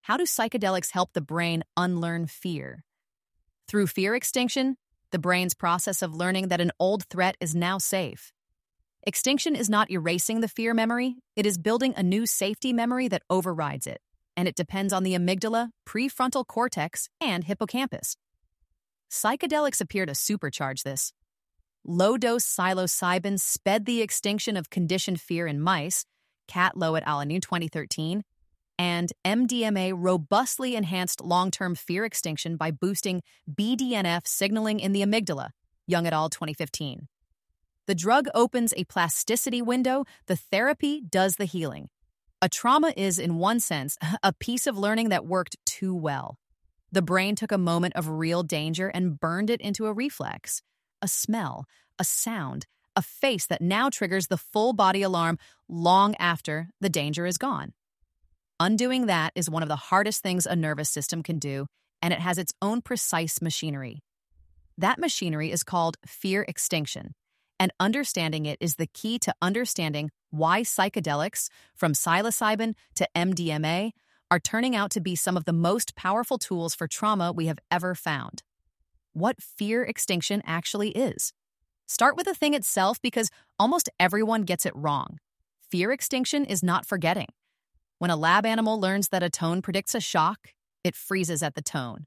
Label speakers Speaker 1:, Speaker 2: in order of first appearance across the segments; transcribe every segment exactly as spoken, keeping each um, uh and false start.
Speaker 1: how do psychedelics help the brain unlearn fear? Through fear extinction, the brain's process of learning that an old threat is now safe. Extinction is not erasing the fear memory, it is building a new safety memory that overrides it, and it depends on the amygdala, prefrontal cortex, and hippocampus. Psychedelics appear to supercharge this. Low-dose psilocybin sped the extinction of conditioned fear in mice, Catlow et al. In twenty thirteen, and M D M A robustly enhanced long-term fear extinction by boosting B D N F signaling in the amygdala, Young et al. twenty fifteen. The drug opens a plasticity window, the therapy does the healing. A trauma is, in one sense, a piece of learning that worked too well. The brain took a moment of real danger and burned it into a reflex, a smell, a sound, a face that now triggers the full body alarm long after the danger is gone. Undoing that is one of the hardest things a nervous system can do, and it has its own precise machinery. That machinery is called fear extinction, and understanding it is the key to understanding why psychedelics, from psilocybin to M D M A, are turning out to be some of the most powerful tools for trauma we have ever found. What fear extinction actually is. Start with the thing itself because almost everyone gets it wrong. Fear extinction is not forgetting. When a lab animal learns that a tone predicts a shock, it freezes at the tone.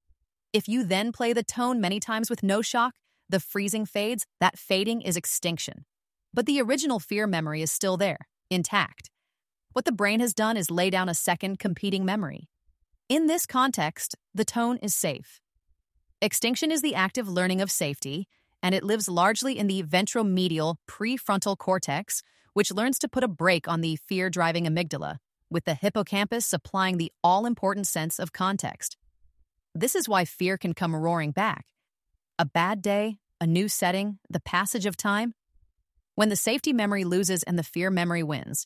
Speaker 1: If you then play the tone many times with no shock, the freezing fades, that fading is extinction. But the original fear memory is still there, intact. What the brain has done is lay down a second competing memory. In this context, the tone is safe. Extinction is the active learning of safety, and it lives largely in the ventromedial prefrontal cortex, which learns to put a brake on the fear-driving amygdala, with the hippocampus supplying the all-important sense of context. This is why fear can come roaring back. A bad day, a new setting, the passage of time. When the safety memory loses and the fear memory wins.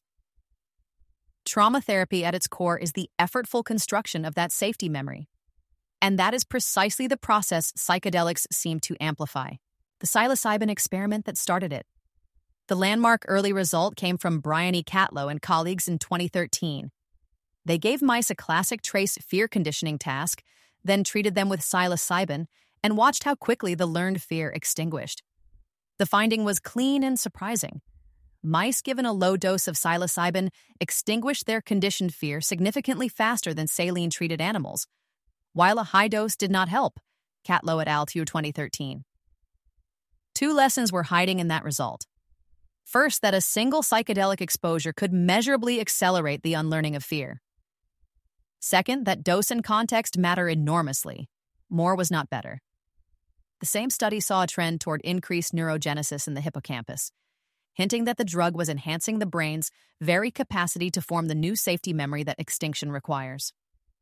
Speaker 1: Trauma therapy at its core is the effortful construction of that safety memory. And that is precisely the process psychedelics seem to amplify. The psilocybin experiment that started it. The landmark early result came from Brian E. Catlow and colleagues in twenty thirteen. They gave mice a classic trace fear conditioning task, then treated them with psilocybin, and watched how quickly the learned fear extinguished. The finding was clean and surprising. Mice given a low dose of psilocybin extinguished their conditioned fear significantly faster than saline-treated animals, while a high dose did not help, Catlow et al. twenty thirteen. Two lessons were hiding in that result. First, that a single psychedelic exposure could measurably accelerate the unlearning of fear. Second, that dose and context matter enormously. More was not better. The same study saw a trend toward increased neurogenesis in the hippocampus, hinting that the drug was enhancing the brain's very capacity to form the new safety memory that extinction requires.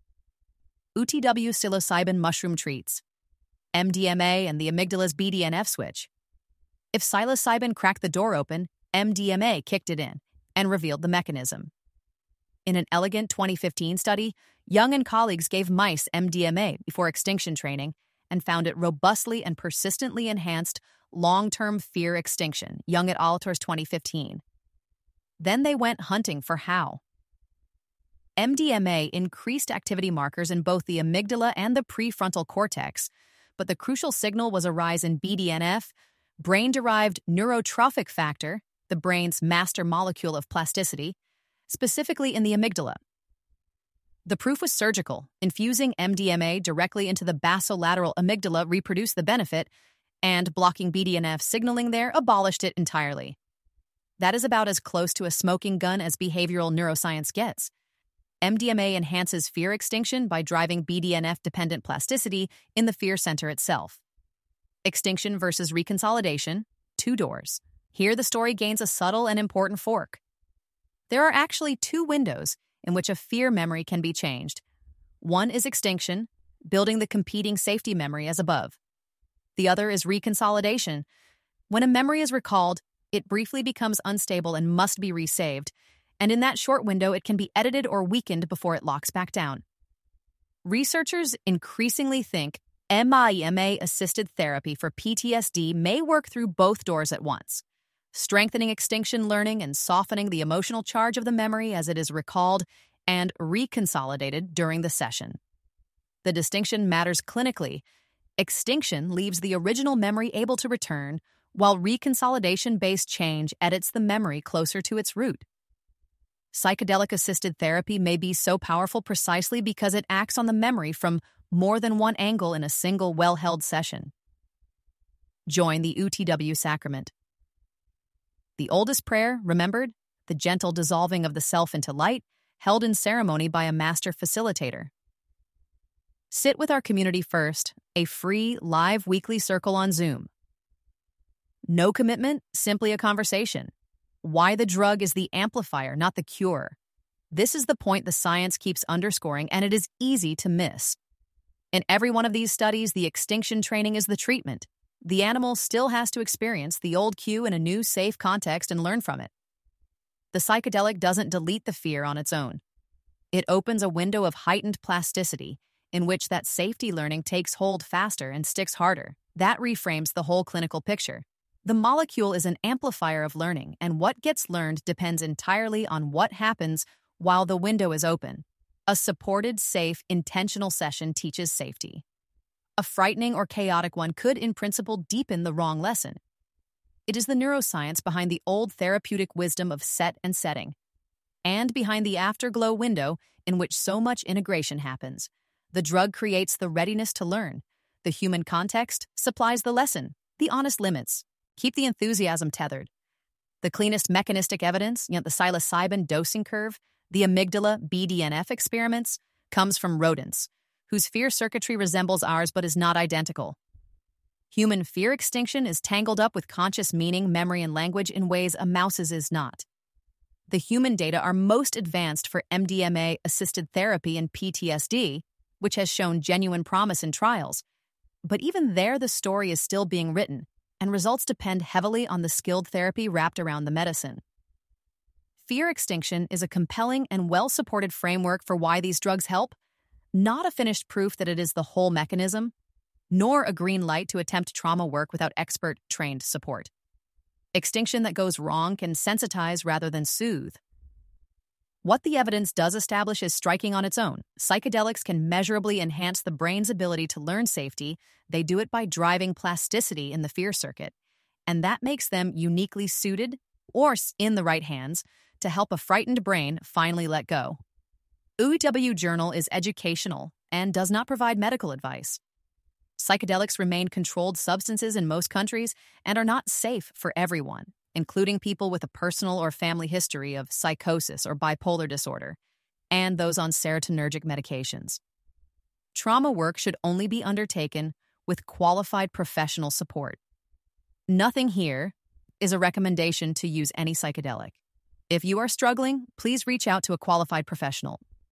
Speaker 1: U T W psilocybin mushroom treats, M D M A and the amygdala's B D N F switch. If psilocybin cracked the door open, M D M A kicked it in and revealed the mechanism. In an elegant twenty fifteen study, Young and colleagues gave mice M D M A before extinction training and found it robustly and persistently enhanced long-term fear extinction, Young et al. twenty fifteen. Then they went hunting for how. M D M A increased activity markers in both the amygdala and the prefrontal cortex, but the crucial signal was a rise in B D N F, brain-derived neurotrophic factor, the brain's master molecule of plasticity, specifically in the amygdala. The proof was surgical. Infusing M D M A directly into the basolateral amygdala reproduced the benefit, and blocking B D N F signaling there abolished it entirely. That is about as close to a smoking gun as behavioral neuroscience gets. M D M A enhances fear extinction by driving B D N F-dependent plasticity in the fear center itself. Extinction versus reconsolidation, two doors. Here the story gains a subtle and important fork. There are actually two windows in which a fear memory can be changed. One is extinction, building the competing safety memory as above. The other is reconsolidation. When a memory is recalled, it briefly becomes unstable and must be resaved, and in that short window it can be edited or weakened before it locks back down. Researchers increasingly think M I M A-assisted therapy for P T S D may work through both doors at once, strengthening extinction learning and softening the emotional charge of the memory as it is recalled, and reconsolidated during the session. The distinction matters clinically. Extinction leaves the original memory able to return, while reconsolidation-based change edits the memory closer to its root. Psychedelic-assisted therapy may be so powerful precisely because it acts on the memory from more than one angle in a single well-held session. Join the U T W sacrament. The oldest prayer, remembered, the gentle dissolving of the self into light, held in ceremony by a master facilitator. Sit with our community first, a free, live weekly circle on Zoom. No commitment, simply a conversation. Why the drug is the amplifier, not the cure. This is the point the science keeps underscoring, and it is easy to miss. In every one of these studies, the extinction training is the treatment. The animal still has to experience the old cue in a new, safe context and learn from it. The psychedelic doesn't delete the fear on its own. It opens a window of heightened plasticity in which that safety learning takes hold faster and sticks harder. That reframes the whole clinical picture. The molecule is an amplifier of learning, and what gets learned depends entirely on what happens while the window is open. A supported, safe, intentional session teaches safety. A frightening or chaotic one could, in principle, deepen the wrong lesson. It is the neuroscience behind the old therapeutic wisdom of set and setting, and behind the afterglow window in which so much integration happens. The drug creates the readiness to learn. The human context supplies the lesson, the honest limits. Keep the enthusiasm tethered. The cleanest mechanistic evidence, you know, the psilocybin dosing curve, the amygdala B D N F experiments, comes from rodents, whose fear circuitry resembles ours but is not identical. Human fear extinction is tangled up with conscious meaning, memory, and language in ways a mouse's is not. The human data are most advanced for M D M A-assisted therapy and P T S D, which has shown genuine promise in trials. But even there, the story is still being written, and results depend heavily on the skilled therapy wrapped around the medicine. Fear extinction is a compelling and well-supported framework for why these drugs help, not a finished proof that it is the whole mechanism, nor a green light to attempt trauma work without expert, trained support. Extinction that goes wrong can sensitize rather than soothe. What the evidence does establish is striking on its own. Psychedelics can measurably enhance the brain's ability to learn safety. They do it by driving plasticity in the fear circuit, and that makes them uniquely suited, or in the right hands, to help a frightened brain finally let go. U W Journal is educational and does not provide medical advice. Psychedelics remain controlled substances in most countries and are not safe for everyone, including people with a personal or family history of psychosis or bipolar disorder, and those on serotonergic medications. Trauma work should only be undertaken with qualified professional support. Nothing here is a recommendation to use any psychedelic. If you are struggling, please reach out to a qualified professional.